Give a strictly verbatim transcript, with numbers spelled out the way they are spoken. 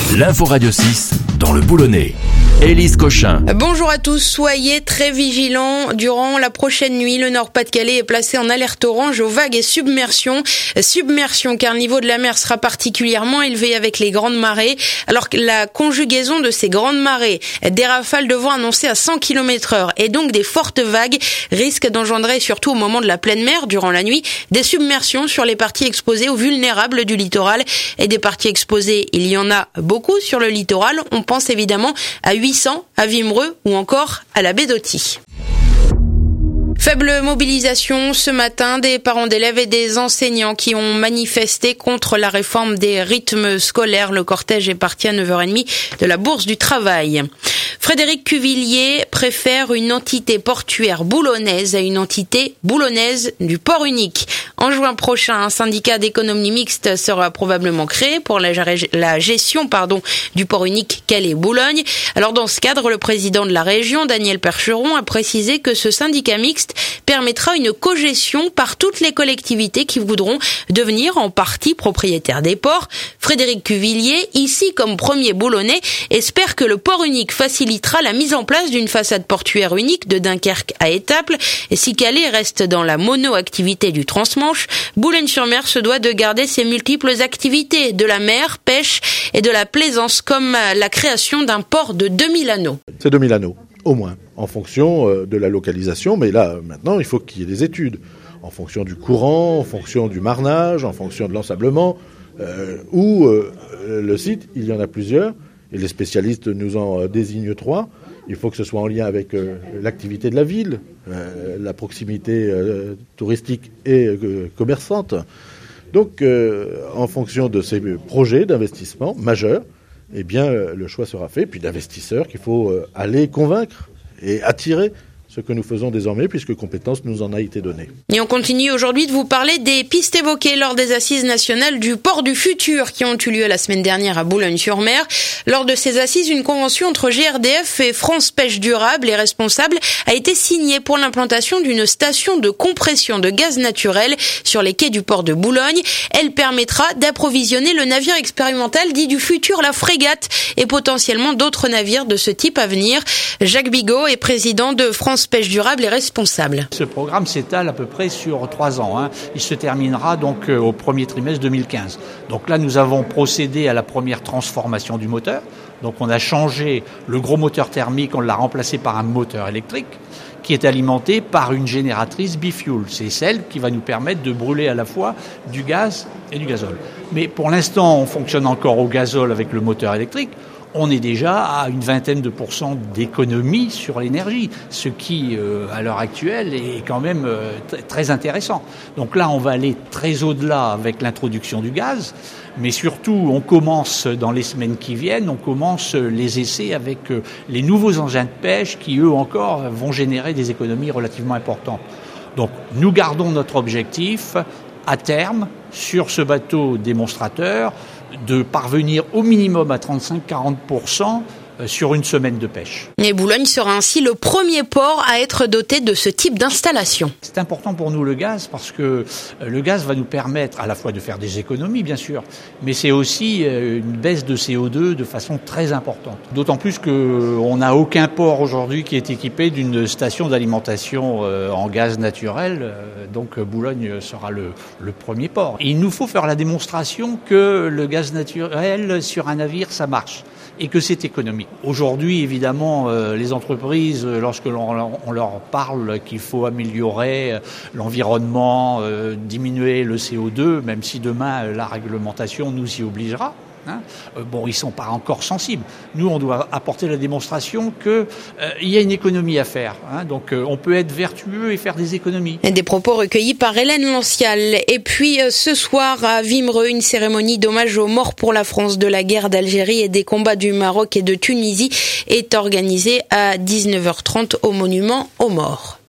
L'info Radio six dans le Boulonnais. Élise Cochin. Bonjour à tous, soyez très vigilants. Durant la prochaine nuit, le Nord-Pas-de-Calais est placé en alerte orange aux vagues et submersions. Submersion car le niveau de la mer sera particulièrement élevé avec les grandes marées. Alors que la conjugaison de ces grandes marées, des rafales de vent annoncées à cent kilomètres heure et donc des fortes vagues risquent d'engendrer, surtout au moment de la pleine mer, durant la nuit, des submersions sur les parties exposées aux vulnérables du littoral. Et des parties exposées, il y en a beaucoup sur le littoral. On pense évidemment à huit cents, à Wimereux ou encore à la baie d'Authie. Faible mobilisation ce matin des parents d'élèves et des enseignants qui ont manifesté contre la réforme des rythmes scolaires. Le cortège est parti à neuf heures trente de la Bourse du Travail. Frédéric Cuvillier préfère une entité portuaire boulonnaise à une entité boulonnaise du port unique. En juin prochain, un syndicat d'économie mixte sera probablement créé pour la, la gestion pardon, du port unique Calais-Boulogne. Alors dans ce cadre, le président de la région, Daniel Percheron, a précisé que ce syndicat mixte permettra une cogestion par toutes les collectivités qui voudront devenir en partie propriétaires des ports. Frédéric Cuvillier, ici comme premier boulonnais, espère que le port unique facilitera la mise en place d'une façade portuaire unique de Dunkerque à Étaples. Et si Calais reste dans la mono-activité du transmanche, Boulogne-sur-Mer se doit de garder ses multiples activités de la mer, pêche et de la plaisance, comme la création d'un port de deux mille anneaux. C'est deux mille anneaux, au moins, en fonction de la localisation. Mais là, maintenant, il faut qu'il y ait des études, en fonction du courant, en fonction du marnage, en fonction de l'ensablement, euh, ou euh, le site, il y en a plusieurs. Et les spécialistes nous en désignent trois. Il faut que ce soit en lien avec euh, l'activité de la ville, euh, la proximité euh, touristique et euh, commerçante. Donc, euh, en fonction de ces projets d'investissement majeurs, eh bien, euh, le choix sera fait. Puis d'investisseurs qu'il faut euh, aller convaincre et attirer, ce que nous faisons désormais, puisque compétence nous en a été donnée. Et on continue aujourd'hui de vous parler des pistes évoquées lors des assises nationales du port du futur qui ont eu lieu la semaine dernière à Boulogne-sur-Mer. Lors de ces assises, une convention entre G R D F et France Pêche Durable, les responsables, a été signée pour l'implantation d'une station de compression de gaz naturel sur les quais du port de Boulogne. Elle permettra d'approvisionner le navire expérimental dit du futur, la Frégate, et potentiellement d'autres navires de ce type à venir. Jacques Bigot est président de France Pêche Durable et responsable. Ce programme s'étale à peu près sur trois ans. Hein. Il se terminera donc euh, au premier trimestre deux mille quinze. Donc là, nous avons procédé à la première transformation du moteur. Donc on a changé le gros moteur thermique, on l'a remplacé par un moteur électrique qui est alimenté par une génératrice bifuel. C'est celle qui va nous permettre de brûler à la fois du gaz et du gazole. Mais pour l'instant, on fonctionne encore au gazole avec le moteur électrique. On est déjà à une vingtaine de pourcents d'économie sur l'énergie, ce qui, euh, à l'heure actuelle, est quand même euh, t- très intéressant. Donc là, on va aller très au-delà avec l'introduction du gaz, mais surtout, on commence dans les semaines qui viennent, on commence les essais avec euh, les nouveaux engins de pêche qui, eux encore, vont générer des économies relativement importantes. Donc, nous gardons notre objectif à terme, sur ce bateau démonstrateur, de parvenir au minimum à trente-cinq à quarante pour cent sur une semaine de pêche. Et Boulogne sera ainsi le premier port à être doté de ce type d'installation. C'est important pour nous le gaz parce que le gaz va nous permettre à la fois de faire des économies bien sûr, mais c'est aussi une baisse de C O deux de façon très importante. D'autant plus qu'on n'a aucun port aujourd'hui qui est équipé d'une station d'alimentation en gaz naturel, donc Boulogne sera le, le premier port. Et il nous faut faire la démonstration que le gaz naturel sur un navire ça marche et que c'est économique. Aujourd'hui, évidemment, euh, les entreprises, lorsque l'on on leur parle qu'il faut améliorer l'environnement, euh, diminuer le C O deux, même si demain la réglementation nous y obligera, hein, euh, bon, ils sont pas encore sensibles. Nous, on doit apporter la démonstration que euh, il y a une économie à faire. Hein, donc, euh, on peut être vertueux et faire des économies. Des propos recueillis par Hélène Lancial. Et puis, euh, ce soir, à Wimereux, une cérémonie d'hommage aux morts pour la France de la guerre d'Algérie et des combats du Maroc et de Tunisie est organisée à dix-neuf heures trente au monument aux morts.